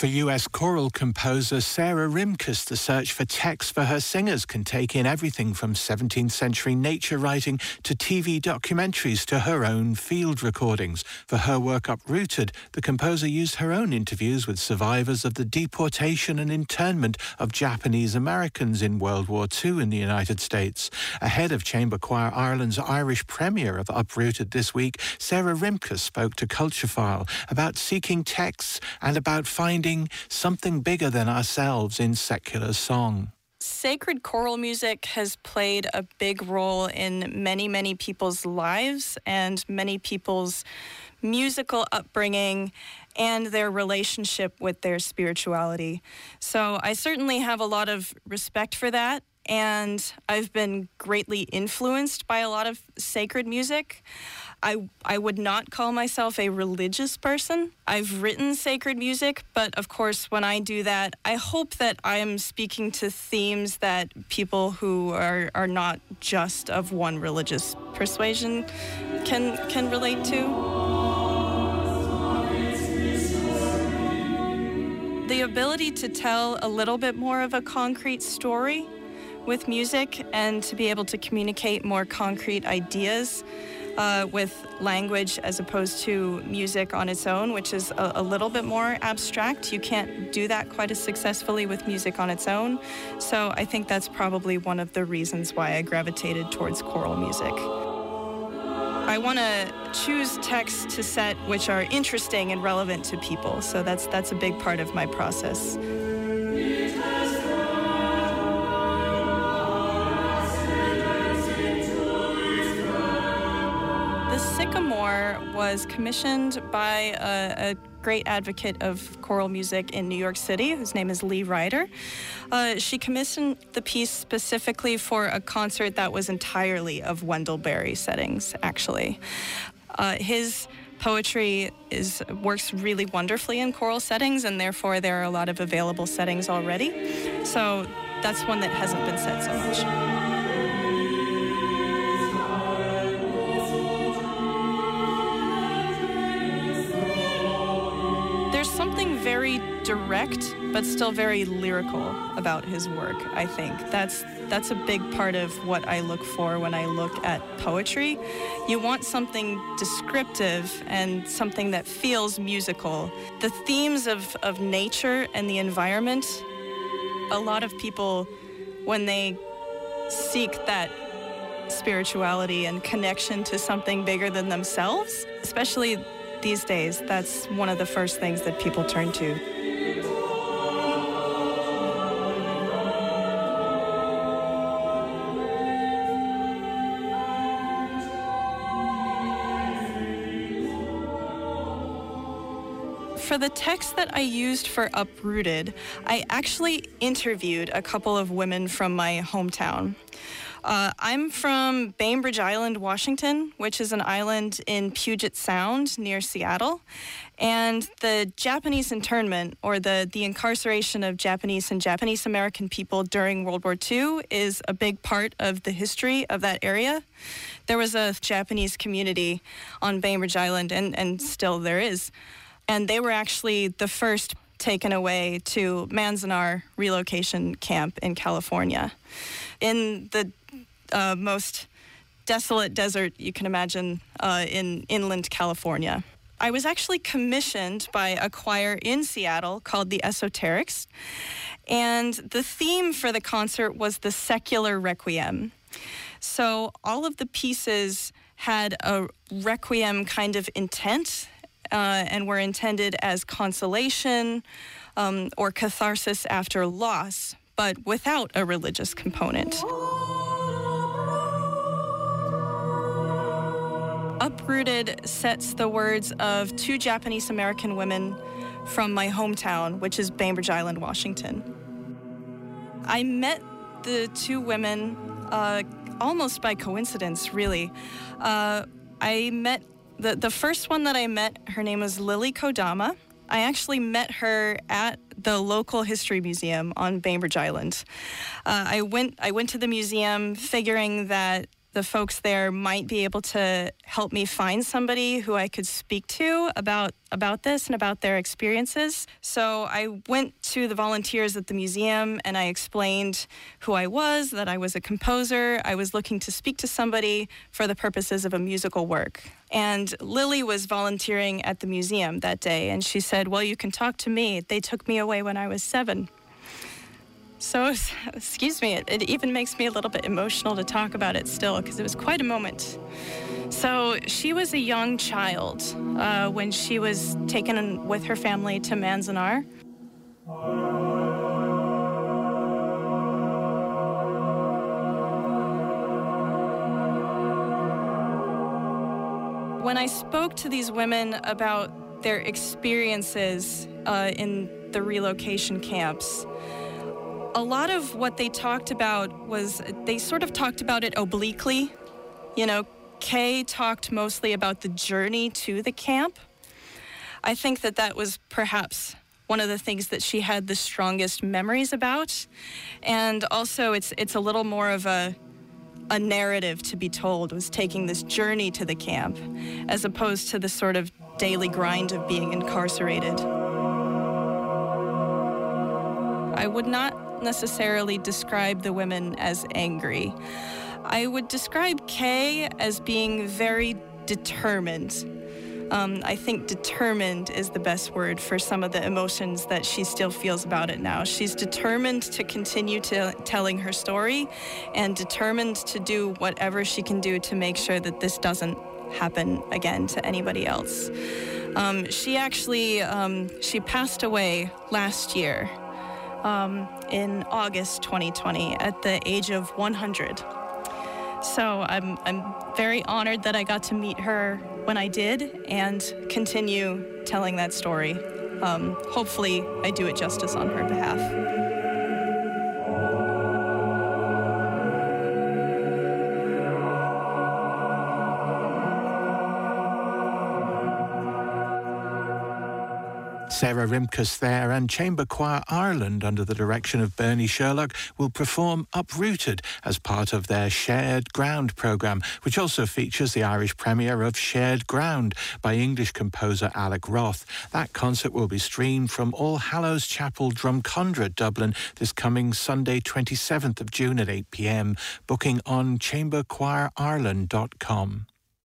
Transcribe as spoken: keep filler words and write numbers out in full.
For U S choral composer Sarah Rimkus, the search for text for her singers can take in everything from seventeenth century nature writing to T V documentaries to her own field recordings. For her work Uprooted, the composer used her own interviews with survivors of the deportation and internment of Japanese Americans in World War Two in the United States. Ahead of Chamber Choir Ireland's Irish premiere of Uprooted this week, Sarah Rimkus spoke to Culturefile about seeking texts and about finding something bigger than ourselves in secular song. Sacred choral music has played a big role in many, many people's lives and many people's musical upbringing and their relationship with their spirituality. So I certainly have a lot of respect for that, and I've been greatly influenced by a lot of sacred music. I, I would not call myself a religious person. I've written sacred music, but of course, when I do that, I hope that I am speaking to themes that people who are, are not just of one religious persuasion can, can relate to. The ability to tell a little bit more of a concrete story with music and to be able to communicate more concrete ideas Uh, with language as opposed to music on its own, which is a, a little bit more abstract. You can't do that quite as successfully with music on its own. So I think that's probably one of the reasons why I gravitated towards choral music. I want to choose texts to set which are interesting and relevant to people. So that's, that's a big part of my process. The Sycamore was commissioned by a, a great advocate of choral music in New York City, whose name is Lee Ryder. Uh, she commissioned the piece specifically for a concert that was entirely of Wendell Berry settings, actually. Uh, his poetry is works really wonderfully in choral settings, and therefore there are a lot of available settings already. So that's one that hasn't been set so much. There's something very direct, but still very lyrical about his work, I think. That's that's a big part of what I look for when I look at poetry. You want something descriptive and something that feels musical. The themes of, of nature and the environment, a lot of people, when they seek that spirituality and connection to something bigger than themselves, especially these days, that's one of the first things that people turn to. For the text that I used for Uprooted, I actually interviewed a couple of women from my hometown. Uh, I'm from Bainbridge Island, Washington, which is an island in Puget Sound near Seattle. And the Japanese internment, or the, the incarceration of Japanese and Japanese American people during World War Two, is a big part of the history of that area. There was a Japanese community on Bainbridge Island, and, and still there is. And they were actually the first taken away to Manzanar relocation camp in California. In the uh, most desolate desert you can imagine uh, in inland California. I was actually commissioned by a choir in Seattle called the Esoterics, and the theme for the concert was the secular requiem. So all of the pieces had a requiem kind of intent, uh, and were intended as consolation um, or catharsis after loss, but without a religious component. Uprooted sets the words of two Japanese American women from my hometown, which is Bainbridge Island, Washington. I met the two women uh, almost by coincidence, really. Uh, I met, the, the first one that I met, her name was Lily Kodama. I actually met her at the local history museum on Bainbridge Island. Uh, I went I went to the museum figuring that the folks there might be able to help me find somebody who I could speak to about about this and about their experiences. So I went to the volunteers at the museum and I explained who I was, that I was a composer. I was looking to speak to somebody for the purposes of a musical work. And Lily was volunteering at the museum that day, and she said, well, you can talk to me. They took me away when I was seven. So, excuse me, it, it even makes me a little bit emotional to talk about it still, because it was quite a moment. So she was a young child uh, when she was taken with her family to Manzanar. When I spoke to these women about their experiences uh, in the relocation camps, a lot of what they talked about was, they sort of talked about it obliquely. You know, Kay talked mostly about the journey to the camp. I think that that was perhaps one of the things that she had the strongest memories about. And also it's it's a little more of a a narrative to be told, was taking this journey to the camp, as opposed to the sort of daily grind of being incarcerated. I would not necessarily describe the women as angry. I would describe Kay as being very determined. Um, I think determined is the best word for some of the emotions that she still feels about it now. She's determined to continue to telling her story and determined to do whatever she can do to make sure that this doesn't happen again to anybody else. Um, she actually, um, she passed away last year. Um, in August twenty twenty at the age of one hundred. So I'm, I'm very honored that I got to meet her when I did and continue telling that story. Um, hopefully I do it justice on her behalf. Sarah Rimkus there, and Chamber Choir Ireland, under the direction of Bernie Sherlock, will perform Uprooted as part of their Shared Ground programme, which also features the Irish premiere of Shared Ground by English composer Alec Roth. That concert will be streamed from All Hallows Chapel, Drumcondra, Dublin, this coming Sunday, twenty-seventh of June at eight p m. Booking on chamber choir ireland dot com.